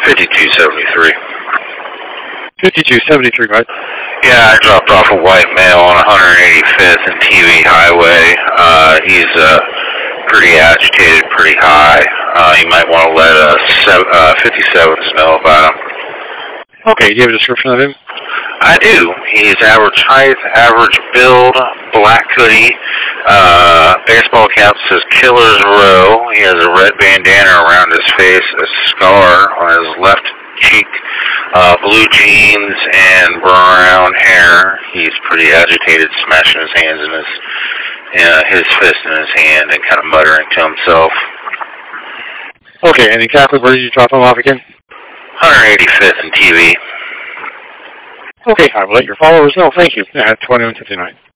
5273. 5273, right? Yeah, I dropped off a white male on 185th and TV Highway. He's pretty agitated, pretty high. You might want to let 57s know about him. Okay, do you have a description of him? I do. He's average height, average build, black hoodie, baseball cap says Killer's Row. He has a red bandana around his face, a scar on his left cheek, blue jeans, and brown hair. He's pretty agitated, smashing his hands in his fist in his hand and kind of muttering to himself. Okay, and exactly where did you drop him off again? 185th and TV. Okay, I will let your followers know. Thank you. Yeah, 2159.